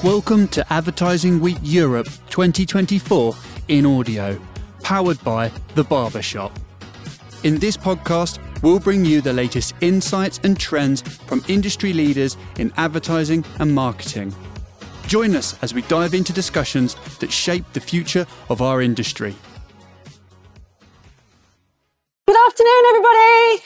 Welcome to Advertising Week Europe 2024 in audio, powered by The Barbershop. In this podcast, we'll bring you the latest insights and trends from industry leaders in advertising and marketing. Join us as we dive into discussions that shape the future of our industry. Good afternoon, everybody.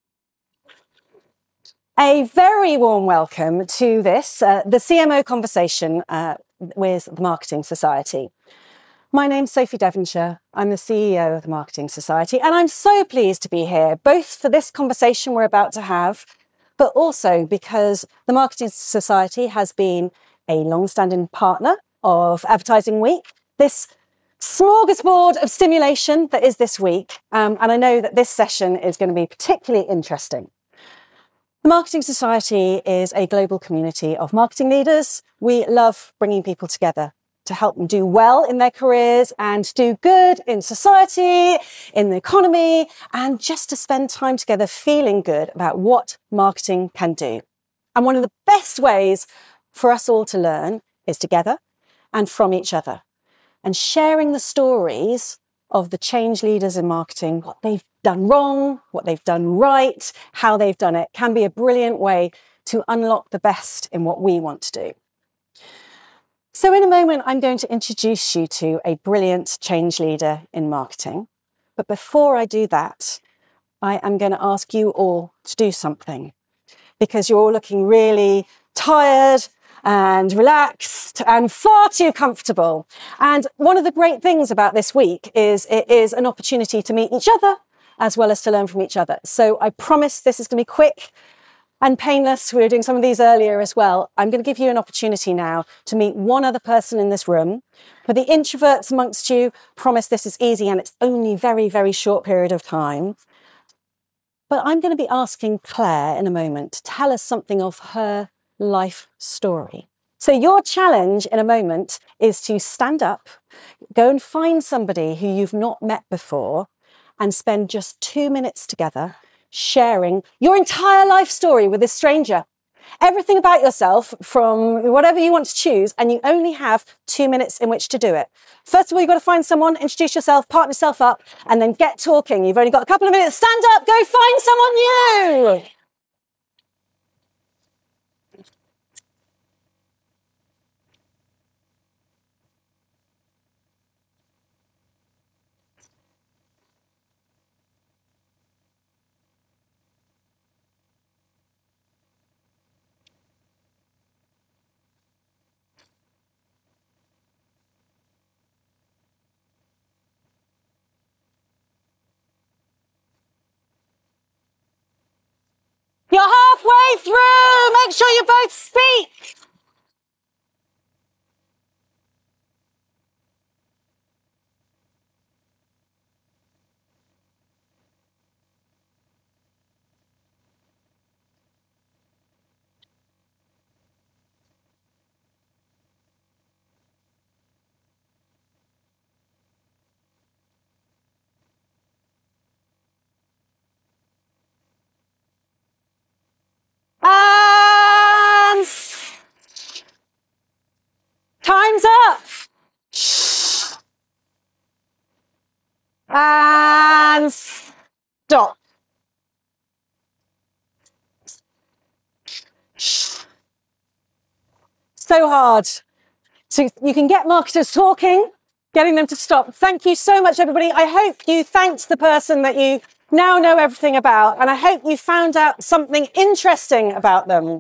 A very warm welcome to this, the CMO conversation with the Marketing Society. My name's Sophie Devonshire. I'm the CEO of the Marketing Society, and I'm so pleased to be here, both for this conversation we're about to have, but also because the Marketing Society has been a long-standing partner of Advertising Week, this smorgasbord of stimulation that is this week, and I know that this session is going to be particularly interesting. The Marketing Society is a global community of marketing leaders. We love bringing people together to help them do well in their careers and do good in society, in the economy, and just to spend time together feeling good about what marketing can do. And one of the best ways for us all to learn is together and from each other, and sharing the stories of the change leaders in marketing, what they've done wrong, what they've done right, how they've done it, can be a brilliant way to unlock the best in what we want to do. So in a moment, I'm going to introduce you to a brilliant change leader in marketing. But before I do that, I am going to ask you all to do something, because you're all looking really tired and relaxed and far too comfortable. And one of the great things about this week is it is an opportunity to meet each other as well as to learn from each other. So I promise this is going to be quick and painless. We were doing some of these earlier as well. I'm going to give you an opportunity now to meet one other person in this room. For the introverts amongst you, promise this is easy and it's only very, very short period of time. But I'm going to be asking Claire in a moment to tell us something of her life story. So your challenge in a moment is to stand up, go and find somebody who you've not met before and spend just 2 minutes together sharing your entire life story with this stranger. Everything about yourself from whatever you want to choose, and you only have 2 minutes in which to do it. First of all, you've got to find someone, introduce yourself, partner yourself up, and then get talking. You've only got a couple of minutes. Stand up, go find someone new. You're halfway through. Make sure you both speak. And time's up. And stop. So hard. So you can get marketers talking, getting them to stop. Thank you so much, everybody. I hope you thanked the person that you now know everything about, and I hope you found out something interesting about them.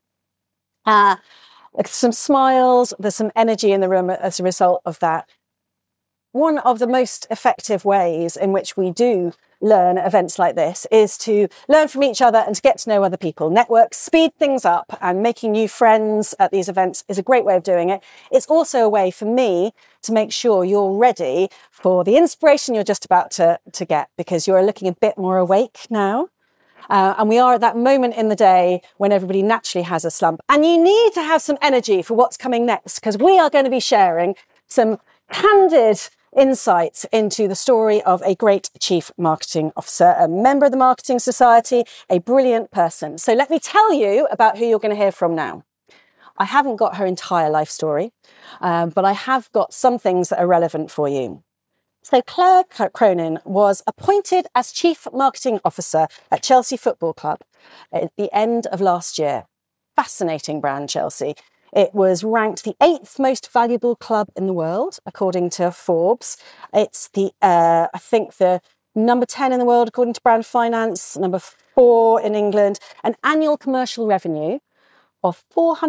Some smiles, there's some energy in the room as a result of that. One of the most effective ways in which we do learn at events like this is to learn from each other and to get to know other people. Network, speed things up, and making new friends at these events is a great way of doing it. It's also a way for me to make sure you're ready for the inspiration you're just about to get, because you're looking a bit more awake now. And we are at that moment in the day when everybody naturally has a slump. And you need to have some energy for what's coming next, because we are going to be sharing some candid insights into the story of a great chief marketing officer, a member of the Marketing Society, a brilliant person. So let me tell you about who you're going to hear from now. I haven't got her entire life story, but I have got some things that are relevant for you. So Claire Cronin was appointed as Chief Marketing Officer at Chelsea Football Club at the end of last year. Fascinating brand, Chelsea. It was ranked the 8th most valuable club in the world, according to Forbes. It's I think the number 10 in the world, according to Brand Finance, number 4 in England, an annual commercial revenue of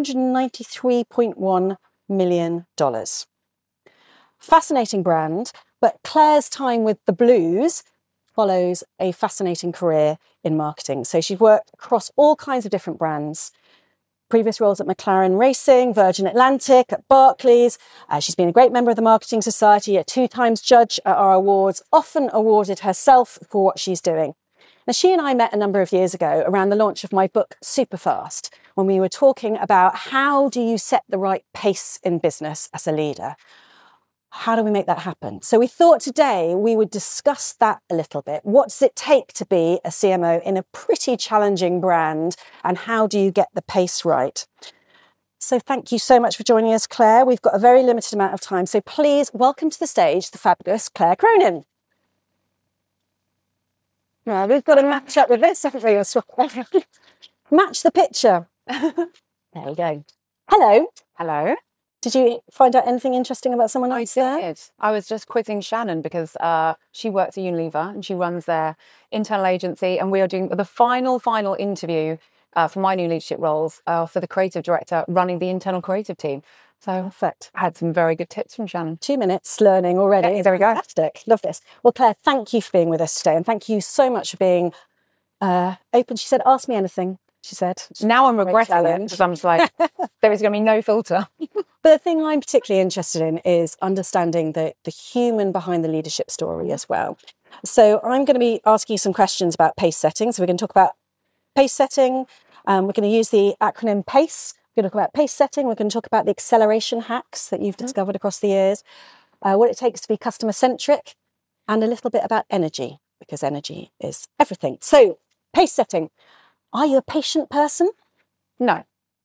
$493.1 million. Fascinating brand, but Claire's time with the Blues follows a fascinating career in marketing. So she's worked across all kinds of different brands. Previous roles at McLaren Racing, Virgin Atlantic, at Barclays. She's been a great member of the Marketing Society, a 2-times judge at our awards, often awarded herself for what she's doing. Now, she and I met a number of years ago around the launch of my book, Superfast, when we were talking about how do you set the right pace in business as a leader? How do we make that happen? So we thought today we would discuss that a little bit. What does it take to be a CMO in a pretty challenging brand, and how do you get the pace right? So thank you so much for joining us, Claire. We've got a very limited amount of time, so please welcome to the stage the fabulous Claire Cronin. Well, we've got to match up with this, haven't we? Match the picture. There we go. Hello. Hello. Did you find out anything interesting about someone else there? I did. I was just quizzing Shannon because she works at Unilever and she runs their internal agency, and we are doing the final interview for my new leadership roles for the creative director running the internal creative team. So Perfect. I had some very good tips from Shannon. 2 minutes learning already. Yeah, there we go. Fantastic. Love this. Well, Claire, thank you for being with us today, and thank you so much for being open. She said, ask me anything, she said. Now I'm regretting it because I'm just like, there is going to be no filter. But the thing I'm particularly interested in is understanding the human behind the leadership story as well. So I'm going to be asking you some questions about pace setting. So we're going to talk about pace setting. We're going to use the acronym PACE. We're going to talk about pace setting. We're going to talk about the acceleration hacks that you've discovered across the years, what it takes to be customer centric, and a little bit about energy, because energy is everything. So pace setting. Are you a patient person? No,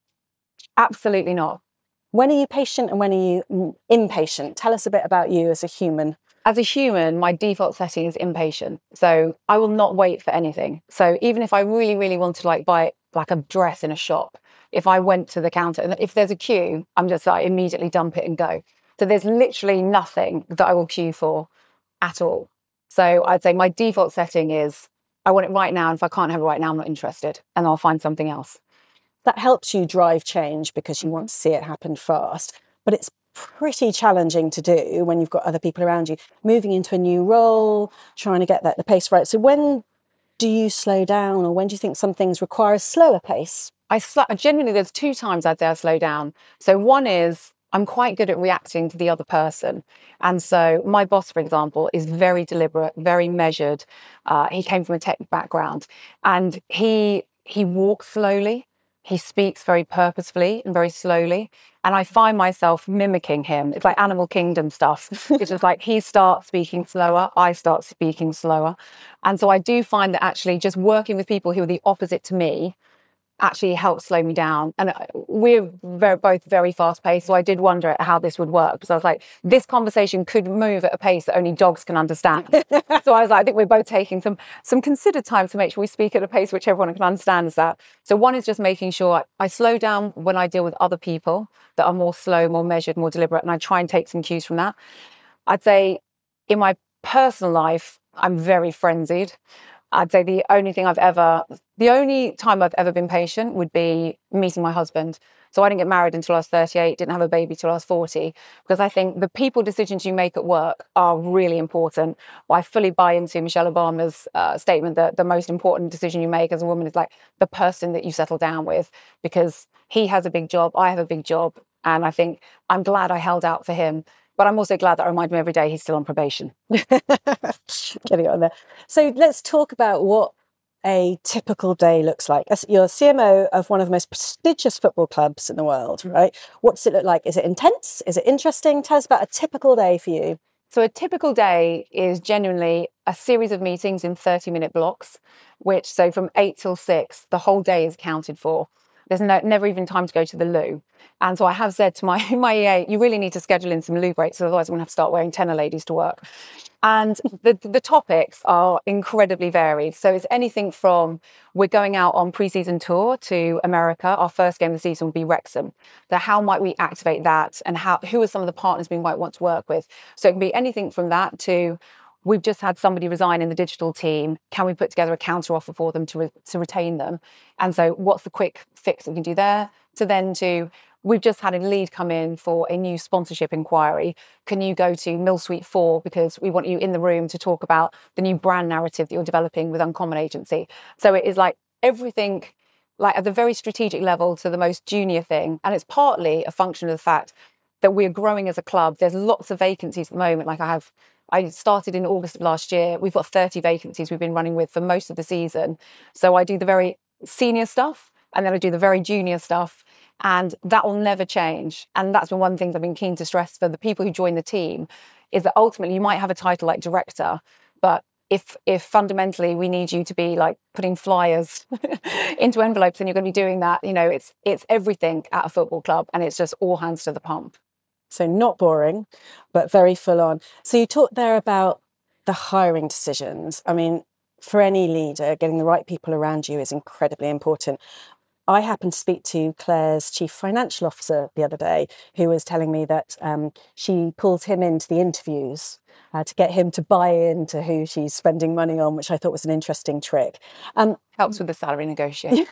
absolutely not. When are you patient and when are you impatient? Tell us a bit about you as a human. As a human, my default setting is impatient. So I will not wait for anything. So even if I really, really want to buy a dress in a shop, if I went to the counter and if there's a queue, I'm just immediately dump it and go. So there's literally nothing that I will queue for at all. So I'd say my default setting is I want it right now. And if I can't have it right now, I'm not interested, and I'll find something else. That helps you drive change because you want to see it happen fast. But it's pretty challenging to do when you've got other people around you, moving into a new role, trying to get the pace right. So when do you slow down, or when do you think some things require a slower pace? Genuinely, there's 2 times I'd say I slow down. So one is I'm quite good at reacting to the other person. And so my boss, for example, is very deliberate, very measured. He came from a tech background, and he walks slowly. He speaks very purposefully and very slowly. And I find myself mimicking him. It's like Animal Kingdom stuff. It's just like he starts speaking slower, I start speaking slower. And so I do find that actually just working with people who are the opposite to me actually helps slow me down. And we're both very fast paced. So I did wonder at how this would work, because I was like, this conversation could move at a pace that only dogs can understand. So I was like, I think we're both taking some considered time to make sure we speak at a pace which everyone can understand. Is that. So one is just making sure I slow down when I deal with other people that are more slow, more measured, more deliberate. And I try and take some cues from that. I'd say in my personal life, I'm very frenzied. I'd say the only time I've ever been patient would be meeting my husband. So I didn't get married until I was 38, didn't have a baby till I was 40, because I think the people decisions you make at work are really important. Well, I fully buy into Michelle Obama's statement that the most important decision you make as a woman is the person that you settle down with, because he has a big job, I have a big job. And I think I'm glad I held out for him. But I'm also glad that I remind him every day he's still on probation. Getting on there. So let's talk about what a typical day looks like. You're CMO of one of the most prestigious football clubs in the world, right? What does it look like? Is it intense? Is it interesting? Tell us about a typical day for you. So a typical day is genuinely a series of meetings in 30-minute blocks, so from 8 till 6, the whole day is accounted for. There's never even time to go to the loo. And so I have said to my EA, you really need to schedule in some loo breaks, otherwise I'm going to have to start wearing tenor ladies to work. And the topics are incredibly varied. So it's anything from, we're going out on pre-season tour to America. Our first game of the season will be Wrexham. So how might we activate that, and who are some of the partners we might want to work with? So it can be anything from that to, we've just had somebody resign in the digital team. Can we put together a counter offer for them to retain them? And so what's the quick fix that we can do there? To then to, we've just had a lead come in for a new sponsorship inquiry. Can you go to Mill Suite 4 because we want you in the room to talk about the new brand narrative that you're developing with Uncommon Agency? So it is like everything, like at the very strategic level to the most junior thing. And it's partly a function of the fact that we're growing as a club. There's lots of vacancies at the moment. Like I started in August of last year. We've got 30 vacancies we've been running with for most of the season. So I do the very senior stuff and then I do the very junior stuff. And that will never change. And that's been one of the things I've been keen to stress for the people who join the team, is that ultimately you might have a title like director, but if fundamentally we need you to be like putting flyers into envelopes and you're going to be doing that, it's everything at a football club, and it's just all hands to the pump. So not boring, but very full on. So you talked there about the hiring decisions. I mean, for any leader, getting the right people around you is incredibly important. I happened to speak to Claire's chief financial officer the other day, who was telling me that she pulls him into the interviews to get him to buy into who she's spending money on, which I thought was an interesting trick. Helps with the salary negotiation.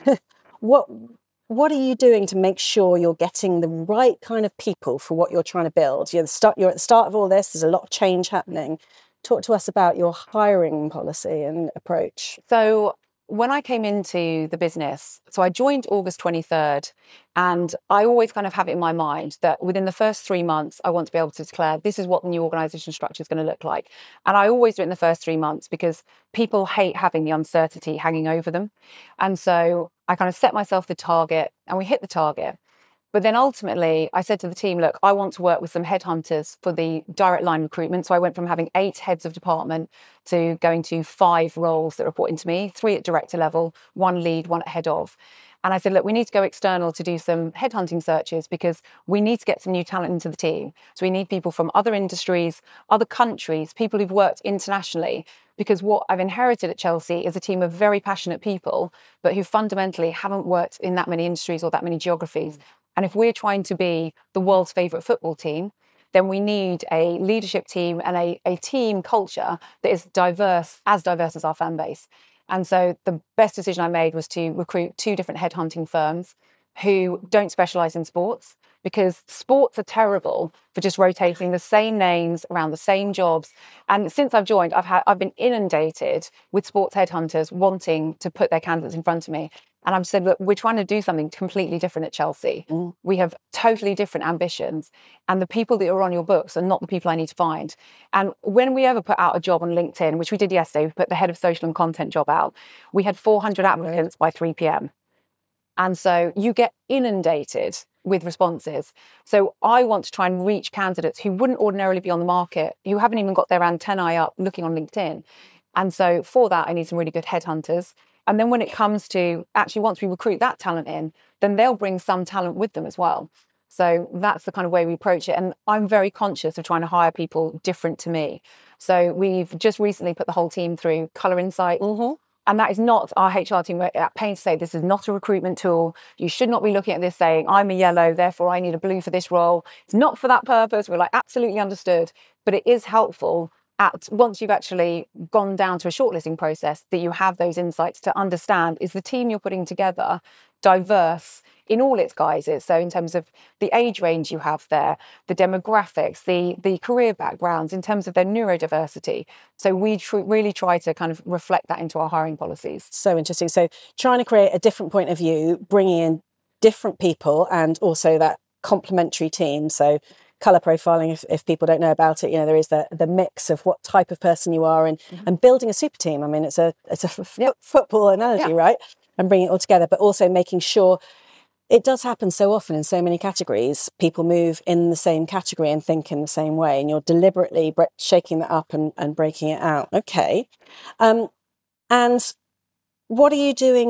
What are you doing to make sure you're getting the right kind of people for what you're trying to build? You're at the start of all this. There's a lot of change happening. Talk to us about your hiring policy and approach. So when I came into the business, so I joined August 23rd, and I always kind of have it in my mind that within the first 3 months, I want to be able to declare this is what the new organisation structure is going to look like. And I always do it in the first 3 months because people hate having the uncertainty hanging over them. And so I kind of set myself the target and we hit the target. But then ultimately, I said to the team, look, I want to work with some headhunters for the direct line recruitment. So I went from having 8 heads of department to going to 5 roles that report into me, 3 at director level, 1 lead, 1 at head of. And I said, look, we need to go external to do some headhunting searches because we need to get some new talent into the team. So we need people from other industries, other countries, people who've worked internationally. Because what I've inherited at Chelsea is a team of very passionate people, but who fundamentally haven't worked in that many industries or that many geographies. And if we're trying to be the world's favourite football team, then we need a leadership team and a team culture that is diverse as our fan base. And so the best decision I made was to recruit 2 different headhunting firms who don't specialise in sports, because sports are terrible for just rotating the same names around the same jobs. And since I've joined, I've been inundated with sports headhunters wanting to put their candidates in front of me. And I've said, look, we're trying to do something completely different at Chelsea. We have totally different ambitions. And the people that are on your books are not the people I need to find. And when we ever put out a job on LinkedIn, which we did yesterday, we put the head of social and content job out, we had 400 applicants by 3 p.m. And so you get inundated with responses. So I want to try and reach candidates who wouldn't ordinarily be on the market, who haven't even got their antennae up looking on LinkedIn. And so for that, I need some really good headhunters. And then when it comes to actually once we recruit that talent in, then they'll bring some talent with them as well. So that's the kind of way we approach it. And I'm very conscious of trying to hire people different to me. So we've just recently put the whole team through Colour Insight. And that is not our HR team at pains to say this is not a recruitment tool. You should not be looking at this saying, I'm a yellow, therefore I need a blue for this role. It's not for that purpose. We're like, absolutely understood. But it is helpful once you've actually gone down to a shortlisting process, that you have those insights to understand, is the team you're putting together diverse in all its guises? So in terms of the age range you have there, the demographics, the career backgrounds, in terms of their neurodiversity. So we really try to kind of reflect that into our hiring policies. So interesting. So trying to create a different point of view, bringing in different people and also that complementary team. So colour profiling, if people don't know about it, there is the mix of what type of person you are and building a super team. I mean, it's a football analogy, right? And bringing it all together, but also making sure it does happen so often in so many categories. People move in the same category and think in the same way, and you're deliberately shaking that up and breaking it out. Okay. And what are you doing to,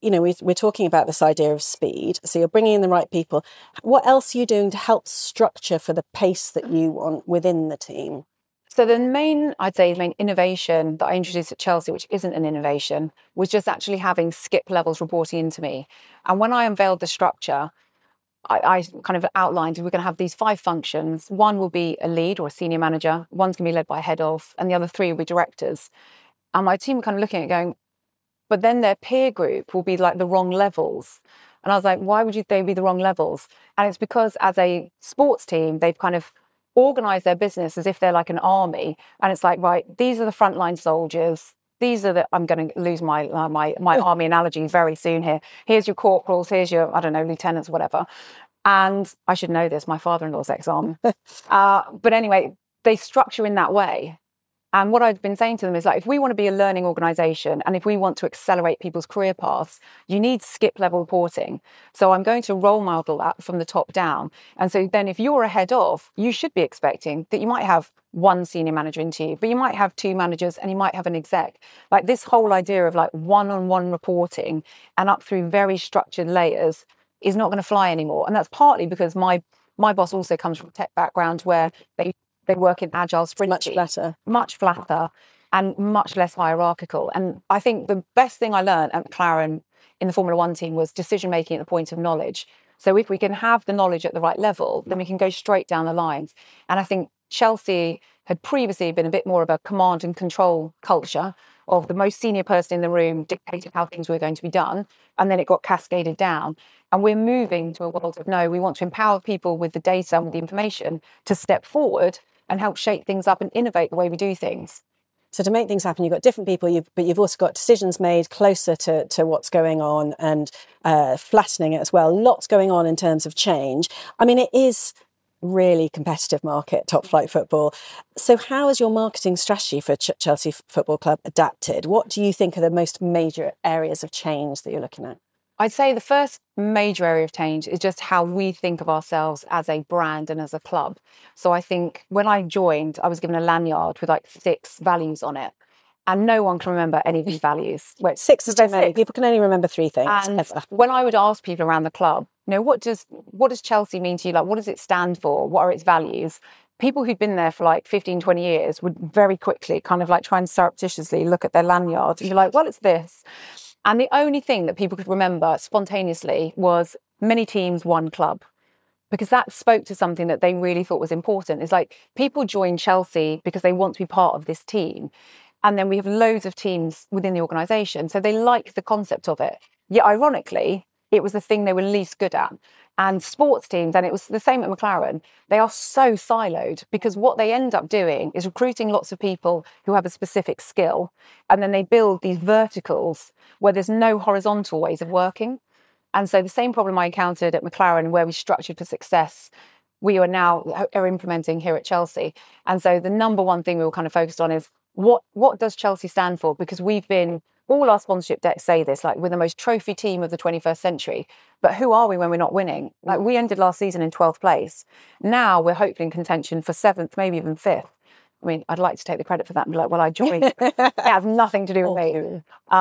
we're talking about this idea of speed. So you're bringing in the right people. What else are you doing to help structure for the pace that you want within the team? So the main innovation that I introduced at Chelsea, which isn't an innovation, was just actually having skip levels reporting into me. And when I unveiled the structure, I kind of outlined we're going to have these 5 functions. One will be a lead or a senior manager. One's going to be led by a head of, and the other 3 will be directors. And my team were kind of looking at it going, but then their peer group will be like the wrong levels. And I was like, why would they be the wrong levels? And it's because as a sports team, they've kind of organized their business as if they're like an army. And it's like, right, these are the frontline soldiers. These are I'm going to lose my army analogy very soon here. Here's your corporals, here's your, I don't know, lieutenants, whatever. And I should know this, my father-in-law's ex-army. But anyway, they structure in that way. And what I've been saying to them is like, if we want to be a learning organisation and if we want to accelerate people's career paths, you need skip level reporting. So I'm going to role model that from the top down. And so then if you're a head of, you should be expecting that you might have 1 senior manager into you, but you might have 2 managers and you might have an exec. Like this whole idea of like one-on-one reporting and up through very structured layers is not going to fly anymore. And that's partly because my boss also comes from a tech background where they work in agile sprint. Much flatter and much less hierarchical. And I think the best thing I learned at McLaren in the Formula One team was decision making at the point of knowledge. So if we can have the knowledge at the right level, then we can go straight down the lines. And I think Chelsea had previously been a bit more of a command and control culture of the most senior person in the room dictating how things were going to be done. And then it got cascaded down. And we're moving to a world of no, we want to empower people with the data and with the information to step forward and help shape things up and innovate the way we do things. So to make things happen, you've got different people, but you've also got decisions made closer to what's going on and flattening it as well. Lots going on in terms of change. I mean, it is really competitive market, top flight football. So how has your marketing strategy for Chelsea Football Club adapted? What do you think are the most major areas of change that you're looking at? I'd say the first major area of change is just how we think of ourselves as a brand and as a club. So I think when I joined, I was given a lanyard with like 6 values on it. And no one can remember any of these values. Well, 6 is so many. People can only remember 3 things. And when I would ask people around the club, what does Chelsea mean to you? Like, what does it stand for? What are its values? People who'd been there for like 15, 20 years would very quickly kind of like try and surreptitiously look at their lanyard and be like, well, it's this. And the only thing that people could remember spontaneously was many teams, one club, because that spoke to something that they really thought was important. It's like people join Chelsea because they want to be part of this team. And then we have loads of teams within the organisation. So they like the concept of it. Yet ironically, it was the thing they were least good at. And sports teams, and it was the same at McLaren, they are so siloed because what they end up doing is recruiting lots of people who have a specific skill. And then they build these verticals where there's no horizontal ways of working. And so the same problem I encountered at McLaren, where we structured for success, we are now implementing here at Chelsea. And so the number one thing we were kind of focused on is what does Chelsea stand for? Because we've been, all our sponsorship decks say this, like we're the most trophy team of the 21st century. But who are we when we're not winning? Like we ended last season in 12th place. Now we're hopefully in contention for 7th, maybe even 5th. I mean, I'd like to take the credit for that and be like, well, I joined. It has nothing to do with me.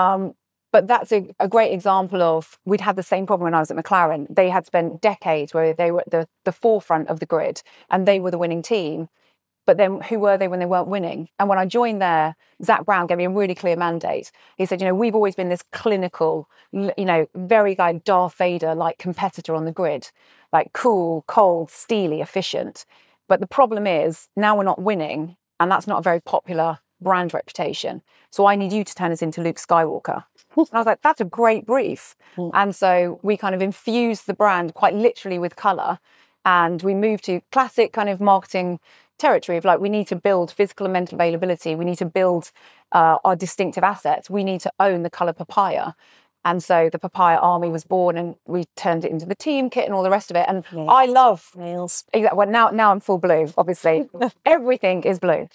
But that's a great example of, we'd had the same problem when I was at McLaren. They had spent decades where they were at the forefront of the grid and they were the winning team. But then who were they when they weren't winning? And when I joined there, Zach Brown gave me a really clear mandate. He said, we've always been this clinical, very like Darth Vader-like competitor on the grid, like cool, cold, steely, efficient. But the problem is now we're not winning, and that's not a very popular brand reputation. So I need you to turn us into Luke Skywalker. And I was like, that's a great brief. And so we kind of infused the brand quite literally with colour, and we moved to classic kind of marketing territory of like, we need to build physical and mental availability. We need to build our distinctive assets. We need to own the colour papaya. And so the papaya army was born, and we turned it into the team kit and all the rest of it. And I love nails. Exactly. Well, now I'm full blue, obviously. Everything is blue.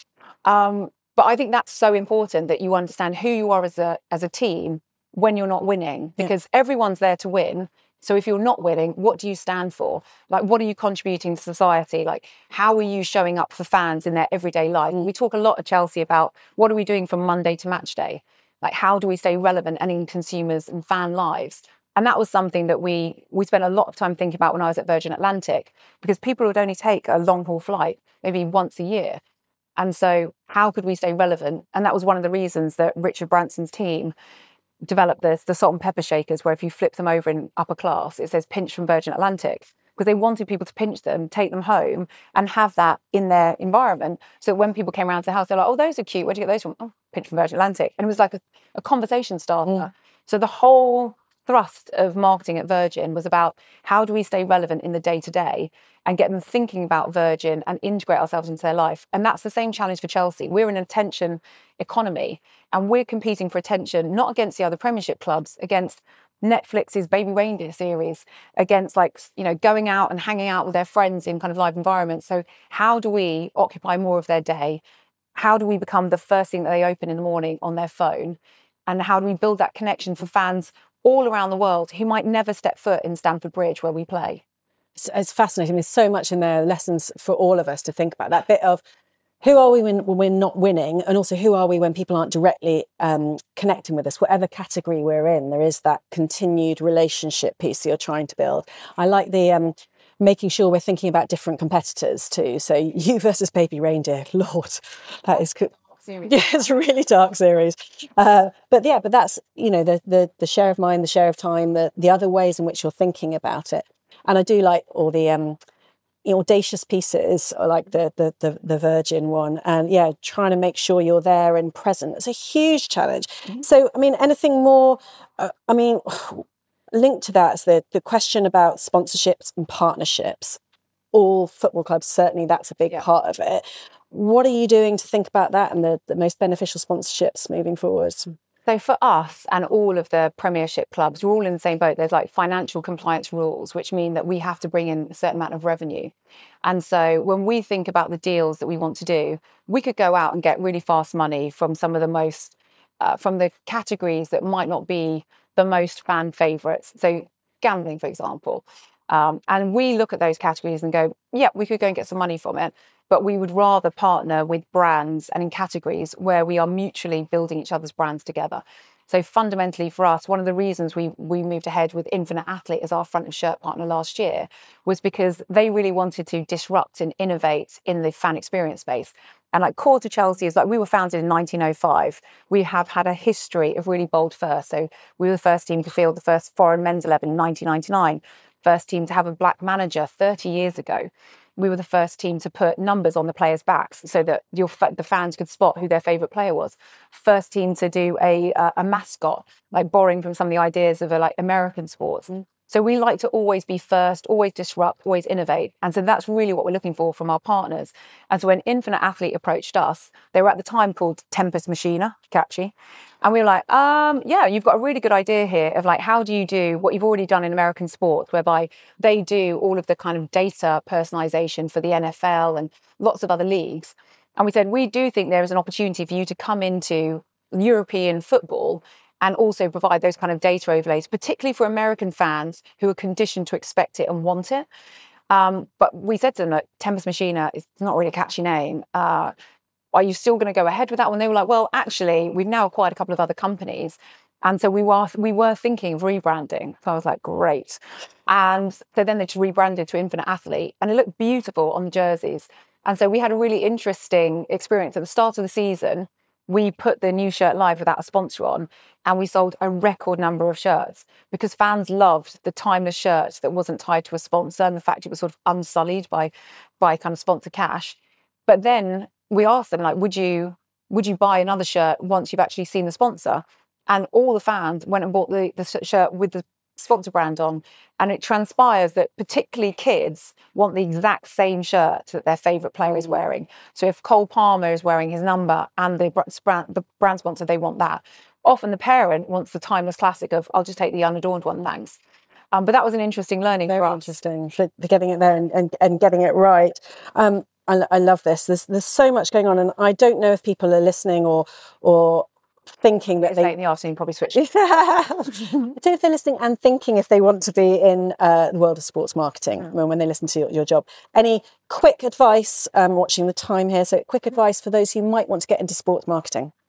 But I think that's so important that you understand who you are as a team when you're not winning, because everyone's there to win. So if you're not winning, what do you stand for? Like, what are you contributing to society? Like, how are you showing up for fans in their everyday life? We talk a lot at Chelsea about what are we doing from Monday to match day? Like, how do we stay relevant and in consumers and fan lives? And that was something that we spent a lot of time thinking about when I was at Virgin Atlantic, because people would only take a long haul flight maybe once a year. And so how could we stay relevant? And that was one of the reasons that Richard Branson's team developed the salt and pepper shakers, where if you flip them over in upper class, it says pinch from Virgin Atlantic, because they wanted people to pinch them, take them home and have that in their environment. So when people came around to the house, they're like, oh, those are cute. Where'd you get those from? Oh, pinch from Virgin Atlantic. And it was like a conversation starter. So the whole thrust of marketing at Virgin was about how do we stay relevant in the day-to-day and get them thinking about Virgin and integrate ourselves into their life. And that's the same challenge for Chelsea. We're an attention economy, and we're competing for attention, not against the other Premiership clubs, against Netflix's Baby Reindeer series, against going out and hanging out with their friends in kind of live environments. So how do we occupy more of their day? How do we become the first thing that they open in the morning on their phone? And how do we build that connection for fans all around the world who might never step foot in Stamford Bridge where we play? It's fascinating. There's so much in there, lessons for all of us to think about. That bit of who are we when we're not winning, and also who are we when people aren't directly connecting with us, whatever category we're in. There is that continued relationship piece that you're trying to build. I like the making sure we're thinking about different competitors too. So you versus Baby Reindeer, Lord, that is good. Series. Yeah, it's a really dark series. But that's, the share of mind, the share of time, the other ways in which you're thinking about it. And I do like all the audacious pieces, like the Virgin one, and trying to make sure you're there and present. It's a huge challenge. Mm-hmm. So, anything more? Linked to that is the question about sponsorships and partnerships. All football clubs, certainly that's a big part of it. What are you doing to think about that and the most beneficial sponsorships moving forward? So for us and all of the Premiership clubs, we're all in the same boat. There's like financial compliance rules, which mean that we have to bring in a certain amount of revenue. And so when we think about the deals that we want to do, we could go out and get really fast money from some of the most, from the categories that might not be the most fan favourites. So gambling, for example. And we look at those categories and go, yeah, we could go and get some money from it. But we would rather partner with brands and in categories where we are mutually building each other's brands together. So fundamentally for us, one of the reasons we moved ahead with Infinite Athlete as our front of shirt partner last year was because they really wanted to disrupt and innovate in the fan experience space. And like core to Chelsea is like we were founded in 1905. We have had a history of really bold firsts. So we were the first team to field the first foreign men's 11 in 1999. First team to have a black manager 30 years ago. We were the first team to put numbers on the players' backs so that the fans could spot who their favourite player was. First team to do a mascot, like borrowing from some of the ideas of American sports. So we like to always be first, always disrupt, always innovate. And so that's really what we're looking for from our partners. And so when Infinite Athlete approached us, they were at the time called Tempest Machina, catchy. And we were like, you've got a really good idea here of like, how do you do what you've already done in American sports, whereby they do all of the kind of data personalization for the NFL and lots of other leagues. And we said, we do think there is an opportunity for you to come into European football and also provide those kind of data overlays, particularly for American fans who are conditioned to expect it and want it. But we said to them that Tempest Machina is not really a catchy name. Are you still going to go ahead with that one? They were like, well, actually, we've now acquired a couple of other companies. And so we were thinking of rebranding. So I was like, great. And so then they just rebranded to Infinite Athlete and it looked beautiful on the jerseys. And so we had a really interesting experience at the start of the season. We put the new shirt live without a sponsor on and we sold a record number of shirts because fans loved the timeless shirt that wasn't tied to a sponsor and the fact it was sort of unsullied by kind of sponsor cash. But then we asked them, like, would you buy another shirt once you've actually seen the sponsor? And all the fans went and bought the shirt with the sponsor brand on. And it transpires that particularly kids want the exact same shirt that their favourite player is wearing. So if Cole Palmer is wearing his number and the brand sponsor, they want that. Often the parent wants the timeless classic of, I'll just take the unadorned one, thanks. But that was an interesting learning for us. Very interesting for getting it there and getting it right. I love this. There's so much going on, and I don't know if people are listening or thinking that late in the afternoon, probably switch. I don't know if they're listening and thinking if they want to be in the world of sports marketing when they listen to your job. Any quick advice? Watching the time here, so quick advice for those who might want to get into sports marketing.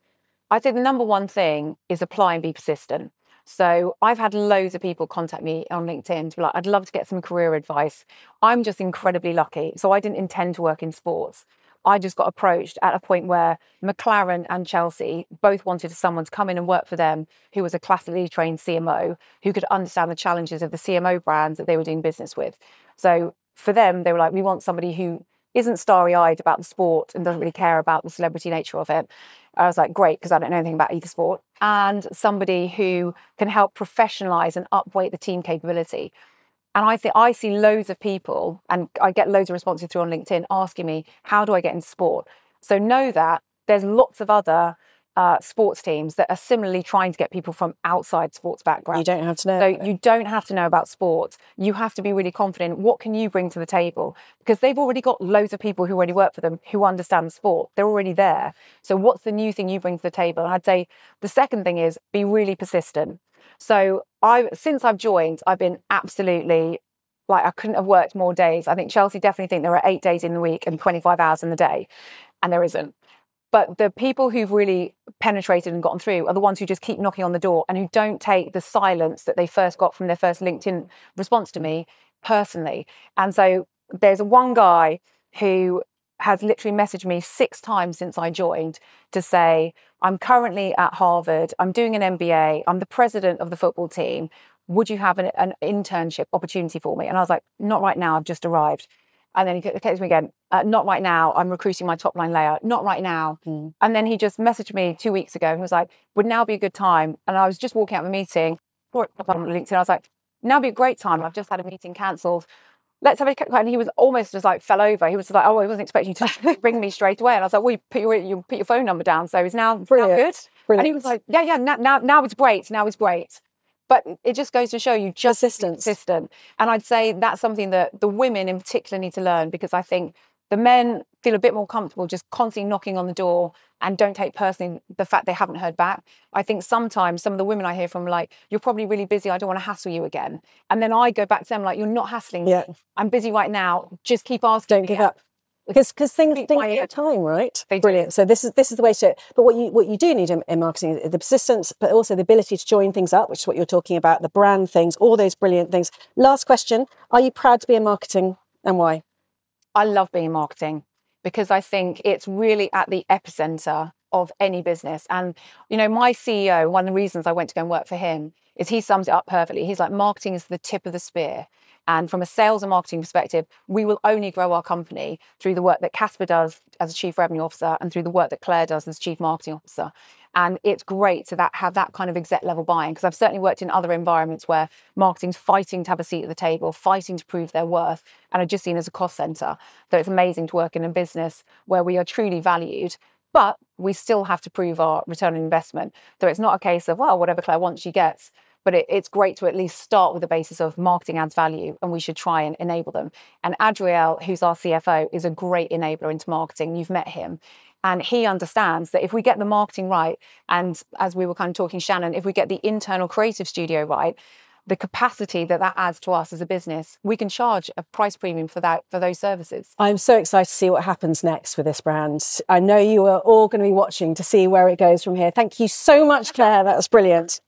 I'd say the number one thing is apply and be persistent. So I've had loads of people contact me on LinkedIn to be like, I'd love to get some career advice. I'm just incredibly lucky. So I didn't intend to work in sports. I just got approached at a point where McLaren and Chelsea both wanted someone to come in and work for them who was a classically trained CMO, who could understand the challenges of the CMO brands that they were doing business with. So for them, they were like, we want somebody who isn't starry-eyed about the sport and doesn't really care about the celebrity nature of it. I was like, great, because I don't know anything about either sport. And somebody who can help professionalize and upweight the team capability. And I think I see loads of people, and I get loads of responses through on LinkedIn asking me, how do I get into sport? So know that there's lots of other sports teams that are similarly trying to get people from outside sports backgrounds. You don't have to know. So you don't have to know about sports. You have to be really confident. What can you bring to the table? Because they've already got loads of people who already work for them who understand the sport. They're already there. So what's the new thing you bring to the table? And I'd say the second thing is be really persistent. So since I've joined, I've been absolutely like, I couldn't have worked more days. I think Chelsea definitely think there are 8 days in the week and 25 hours in the day, and there isn't. But the people who've really penetrated and gotten through are the ones who just keep knocking on the door and who don't take the silence that they first got from their first LinkedIn response to me personally. And so there's one guy who has literally messaged me 6 times since I joined to say, I'm currently at Harvard, I'm doing an MBA, I'm the president of the football team. Would you have an internship opportunity for me? And I was like, not right now, I've just arrived. And then he texted me again, not right now, I'm recruiting my top line layer, not right now. And then he just messaged me 2 weeks ago and was like, would now be a good time? And I was just walking out of a meeting, on LinkedIn, I was like, now would be a great time. I've just had a meeting cancelled. Let's have a quick. And he was almost just like fell over. He was like, oh, I wasn't expecting you to ring me straight away. And I was like, well, you put your phone number down. So it's now good. Brilliant. And he was like, yeah, now it's great. Now it's great. But it just goes to show you just persistent. And I'd say that's something that the women in particular need to learn, because I think the men feel a bit more comfortable just constantly knocking on the door and don't take personally the fact they haven't heard back. I think sometimes some of the women I hear from are like, you're probably really busy, I don't want to hassle you again. And then I go back to them like, you're not hassling me. I'm busy right now. Just keep asking. Don't give up. Because things take time, right? Brilliant. So this is the way to do it. But what you do need in marketing is the persistence, but also the ability to join things up, which is what you're talking about, the brand things, all those brilliant things. Last question, are you proud to be in marketing, and why? I love being in marketing because I think it's really at the epicenter of any business. And, you know, my CEO, one of the reasons I went to go and work for him is he sums it up perfectly. He's like, marketing is the tip of the spear. And from a sales and marketing perspective, we will only grow our company through the work that Casper does as a chief revenue officer and through the work that Claire does as chief marketing officer. And it's great to have that kind of exec level buy-in, because I've certainly worked in other environments where marketing's fighting to have a seat at the table, fighting to prove their worth, and are just seen as a cost center. So it's amazing to work in a business where we are truly valued, but we still have to prove our return on investment. So it's not a case of, well, whatever Claire wants, she gets. But it's great to at least start with the basis of marketing adds value, and we should try and enable them. And Adriel, who's our CFO, is a great enabler into marketing. You've met him. And he understands that if we get the marketing right, and as we were kind of talking, Shannon, if we get the internal creative studio right, the capacity that adds to us as a business, we can charge a price premium for those services. I'm so excited to see what happens next with this brand. I know you are all going to be watching to see where it goes from here. Thank you so much, Claire. That was brilliant.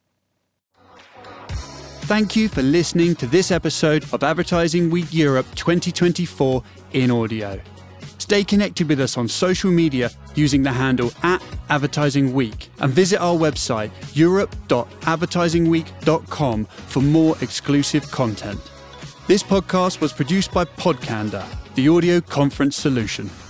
Thank you for listening to this episode of Advertising Week Europe 2024 in audio. Stay connected with us on social media using the handle @AdvertisingWeek, and visit our website europe.advertisingweek.com for more exclusive content. This podcast was produced by Podcanda, the audio conference solution.